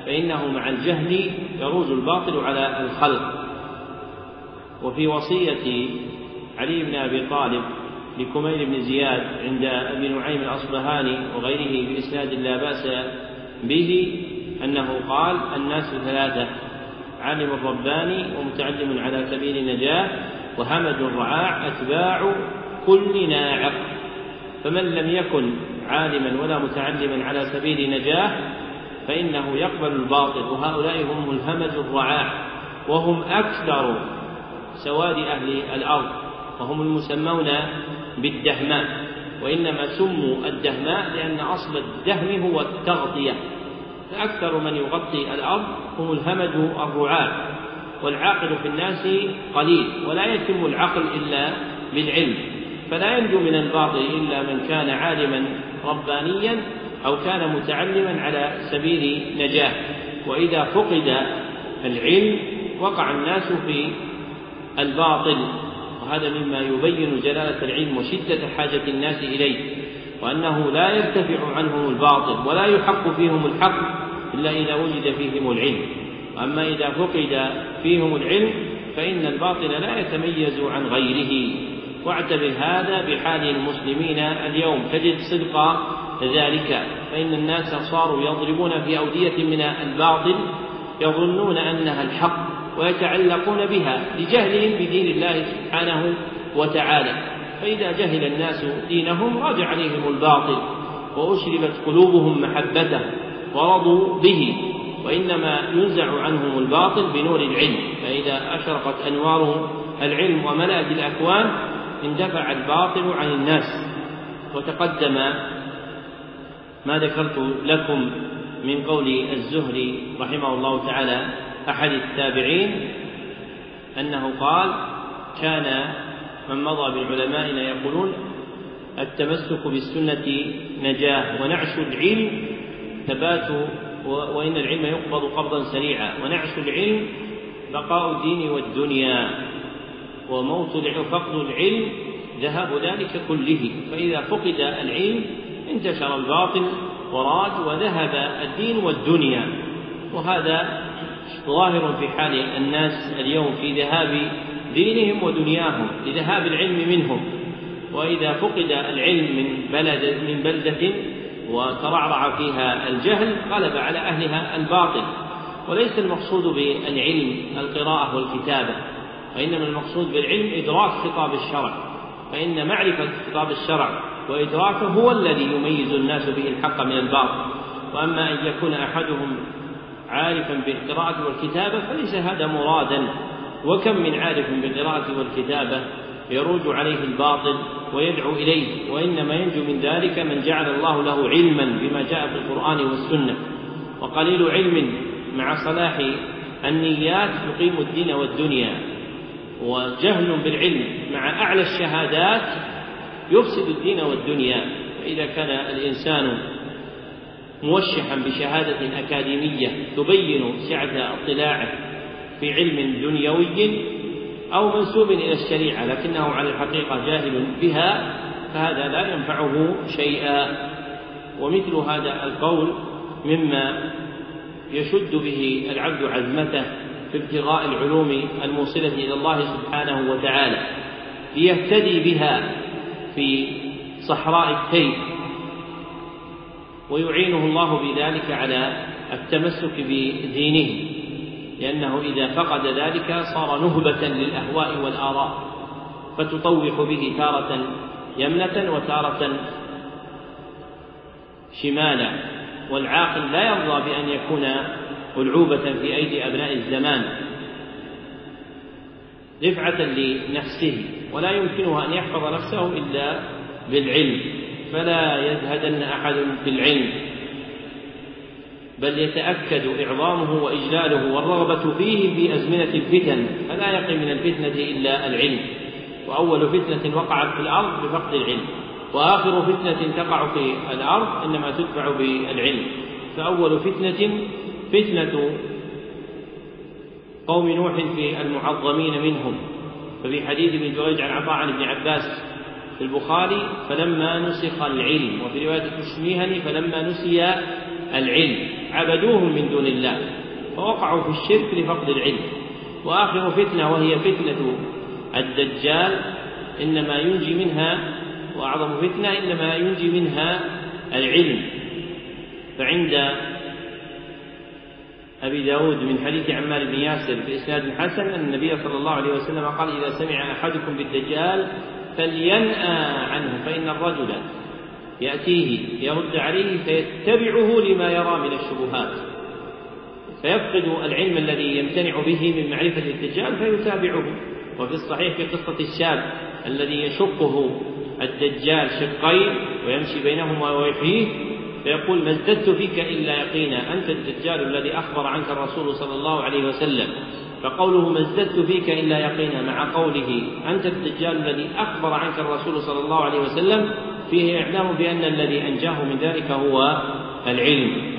فإنه مع الجهل يروج الباطل على الخلق. وفي وصية علي بن أبي طالب لكميل بن زياد عند أبي نعيم الأصبهاني وغيره بإسناد لا بأس به أنه قال: الناس ثلاثة: عالم رباني، ومتعلم على سبيل النجاة، وهمج رعاع أتباع كل ناعق. فمن لم يكن عالما ولا متعلما على سبيل نجاة فإنه يقبل الباطل، وهؤلاء هم الهمج الرعاع، وهم أكثر سواد أهل الأرض، وهم المسمون بالدهماء، وإنما سموا الدهماء لأن أصل الدهم هو التغطية، فأكثر من يغطي الأرض هم الهمج الرعاع. والعاقل في الناس قليل، ولا يتم العقل إلا بالعلم، فلا ينجو من الباطل إلا من كان عالما ربانيا أو كان متعلما على سبيل نجاة. وإذا فقد العلم وقع الناس في الباطل، وهذا مما يبين جلالة العلم وشدة حاجة الناس إليه، وأنه لا يرتفع عنهم الباطل ولا يحق فيهم الحق إلا إذا وجد فيهم العلم. وأما إذا فقد فيهم العلم فإن الباطل لا يتميز عن غيره. واعتبر هذا بحال المسلمين اليوم تجد صدق ذلك، فإن الناس صاروا يضربون في أودية من الباطل يظنون أنها الحق ويتعلقون بها لجهلهم بدين الله سبحانه وتعالى. فإذا جهل الناس دينهم راج عليهم الباطل وأشربت قلوبهم محبته ورضوا به، وإنما ينزع عنهم الباطل بنور العلم. فإذا أشرقت أنوار العلم وملأت الأكوان اندفع الباطل عن الناس. وتقدم ما ذكرت لكم من قول الزهري رحمه الله تعالى أحد التابعين أنه قال: كان من مضى من علمائنا يقولون: التمسك بالسنة نجاة، ونعش العلم ثبات، وإن العلم يقبض قبضا سريعا، ونعش العلم بقاء الدين والدنيا، وموت العلم فقد العلم ذهاب ذلك كله. فإذا فقد العلم انتشر الباطل وراج وذهب الدين والدنيا. وهذا ظاهر في حال الناس اليوم في ذهاب دينهم ودنياهم لذهاب العلم منهم. وإذا فقد العلم من بلدة وترعرع فيها الجهل غلب على أهلها الباطل. وليس المقصود بالعلم القراءة والكتابة، وإنما المقصود بالعلم إدراك خطاب الشرع، فإن معرفة خطاب الشرع وإدراكه هو الذي يميز الناس به الحق من الباطل. وأما أن يكون أحدهم عارفا بالقراءة والكتابة فليس هذا مرادا. وكم من عارف بالقراءة والكتابة يروج عليه الباطل ويدعو إليه، وإنما ينجو من ذلك من جعل الله له علما بما جاء في القرآن والسنة. وقليل علم مع صلاح النيات يقيم الدين والدنيا، وجهل بالعلم مع أعلى الشهادات يفسد الدين والدنيا. فإذا كان الإنسان موشحا بشهادة أكاديمية تبين سعة اطلاعه في علم دنيوي أو منسوب إلى الشريعة لكنه على الحقيقة جاهل بها، فهذا لا ينفعه شيئا. ومثل هذا القول مما يشد به العبد عزمته في ابتغاء العلوم الموصلة إلى الله سبحانه وتعالى ليهتدي بها في صحراء التيه، ويعينه الله بذلك على التمسك بدينه، لأنه إذا فقد ذلك صار نهبة للأهواء والآراء فتطوح به تارة يمنة وتارة شمالا. والعاقل لا يرضى بأن يكون ألعوبة في أيدي أبناء الزمان رفعة لنفسه، ولا يمكنه أن يحفظ نفسه إلا بالعلم. فلا يزهدن أحد في العلم، بل يتأكد إعظامه وإجلاله والرغبة فيه في أزمنة الفتن، فلا يقي من الفتنة إلا العلم. وأول فتنة وقعت في الأرض بفقد العلم، وآخر فتنة تقع في الأرض إنما تدفع بالعلم. فأول فتنة قوم نوح في المعظمين منهم. ففي حديث ابن جريج عن عطاء عن ابن عباس في البخاري: فلما نسخ العلم، وفي رواية الشميهني: فلما نسي العلم، عبدوهم من دون الله فوقعوا في الشرك لفقد العلم. وآخر فتنة وهي فتنة الدجال إنما ينجي منها، وأعظم فتنة إنما ينجي منها العلم. فعند أبي داود من حديث عمار بن ياسر بإسناد حسن أن النبي صلى الله عليه وسلم قال: إذا سمع أحدكم بالدجال فلينأى عنه، فإن الرجل يأتيه يرد عليه فيتبعه لما يرى من الشبهات، فيفقد العلم الذي يمتنع به من معرفة الدجال فيتابعه. وفي الصحيح في قصة الشاب الذي يشقه الدجال شقين ويمشي بينهما ويحييه فيقول: ما ازددت فيك إلا يقينا، أنت الدجال الذي أخبر عنك الرسول صلى الله عليه وسلم. فقوله ما ازددت فيك إلا يقينا مع قوله أنت الدجال الذي أخبر عنك الرسول صلى الله عليه وسلم فيه إعلام بأن الذي أنجاه من ذلك هو العلم.